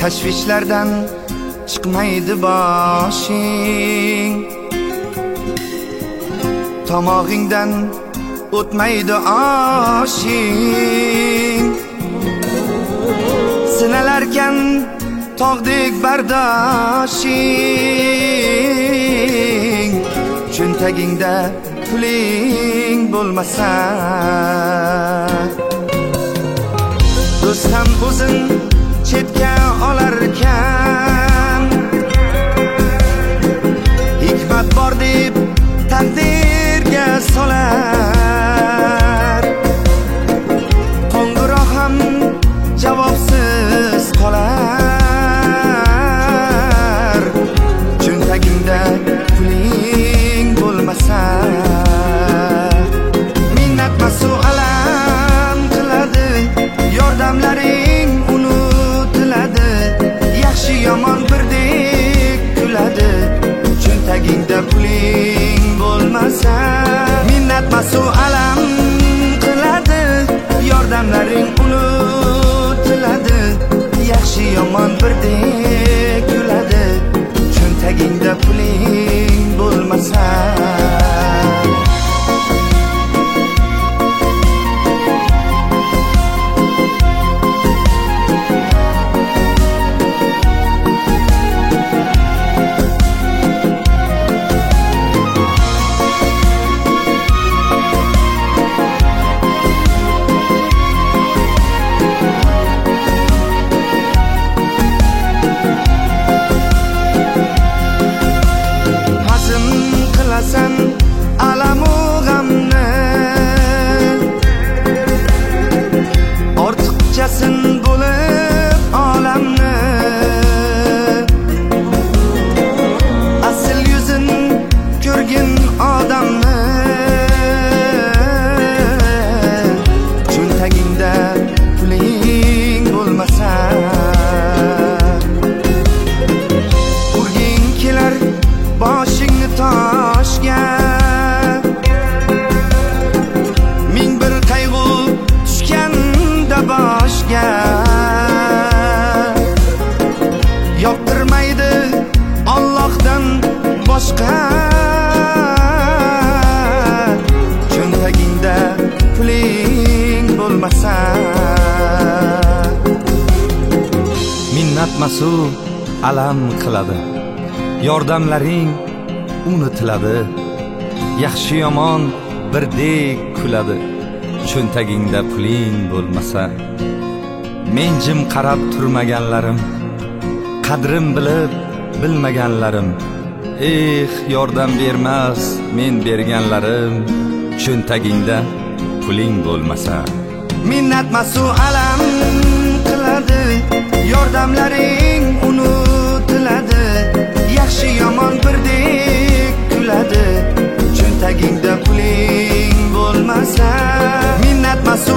tashvishlardan chiqmaydi boshing, tomog'ingdan o'tmaydi oshing. Sinalarkan tog'dek bardoshing, cho'ntagingda puling bo'lmasa, do'stam o'zin chetga olarkan, hikmat bor deb taqdirga solar, qo'ng'iroq ham javobsiz qolar, cho'ntagingda puling bo'lmasa, minnatmasu alam qiladi, yordamlaring unutiladi, yaxshi yomon birdek kuladi, cho'ntagingda puling bo'lmasa, minnatmasu alam qiladi, yordamlaring unutiladi, yaxshi yomon birdek kuladi, cho'ntagingda puling bo'lmasa. Alamu g'amni ortiqchasin bo'lib olamni, asl yuzin ko'rgin odamni, cho'ntagingda puling bo'lmasa, urging kelar boshingni toshga, boshga yoqtirmaydi Allohdan boshqa, cho'ntagingda puling bo'lmasa, minnatmasu alam qiladi, yordamlaring unutiladi, yaxshi yomon birdek kuladi, cho'ntagingda puling bo'lmasa. Men jim qarab turmaganlarim, qadrim bilib bilmaganlarim, yordam bermas men berganlarim, cho'ntagingda puling bo'lmasa. Minnatmasu alam qiladi, yordamlaring unutiladi, yaxshi yomon birdek kuladi, cho'ntagingda puling bo'lmasa, minnatmasu